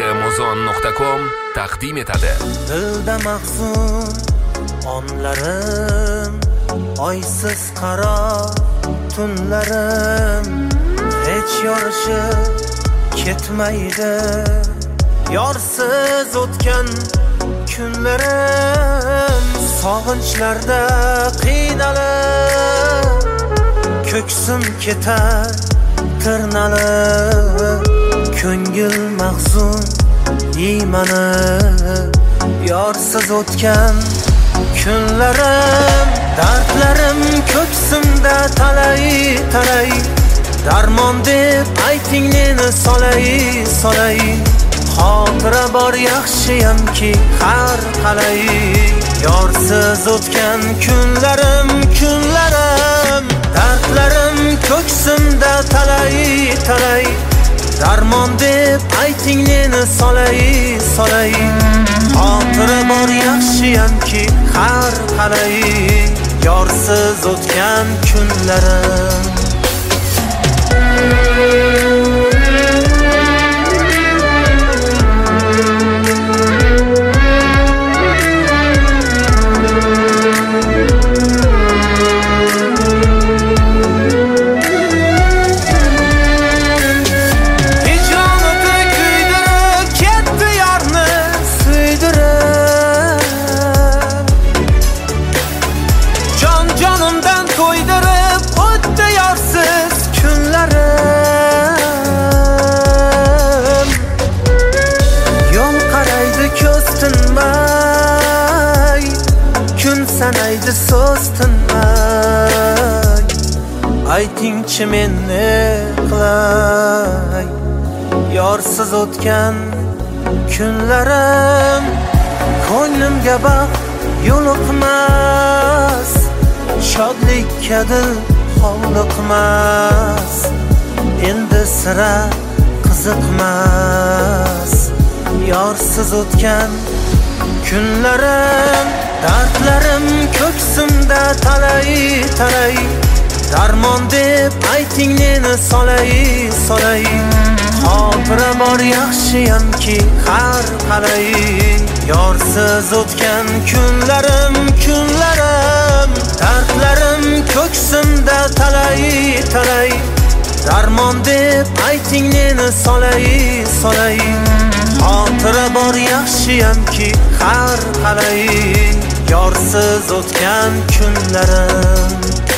kmozon.com taqdim etadi. Dilda mahzun onlarim, oysiz qaro tunlarim, hech yorishib ketmaydi. Yorsiz o'tgan kunlarim, sog'inchlarda qiynalib, ko'ksim ketar tirnalib. Ko'ngil mahzun yeymanib, yorsiz o'tgan kunlarim, dardlarim ko'ksimda talay. Darmon deb ayting meni solay. Xotira bor yaxshiyamki har qalay. Yorsiz o'tgan kunlarim, dardlarim ko'ksimda talay. Darmon deb ayting meni solay. Xotira bor yaxshiyamki har qalay. Yorsiz o'tgan kunlarim. Canımdan koydurup o'tdi yorsiz kunlarim. Yo'l qaraydi ko'z tinmay, kun sanaydi so'z tinmay. Aytingchi men ne qilay, yorsiz o'tgan kunlarim. Ko'nglimga baxt yo'liqmas, shodlikka dil hovliqmas. Endi sira qiziqmas yorsiz o'tgan kunlarim. Dardlarim ko'ksimda talay. Darmon deb ayting meni solay. Xotira bor yaxshiyamki har qalay. Yorsiz o'tgan kunlarim, dardlarim ko'ksimda talay. Darmon deb ayting meni solay. Xotira bor yaxshiyamki har qalay. Yorsiz o'tgan kunlarim.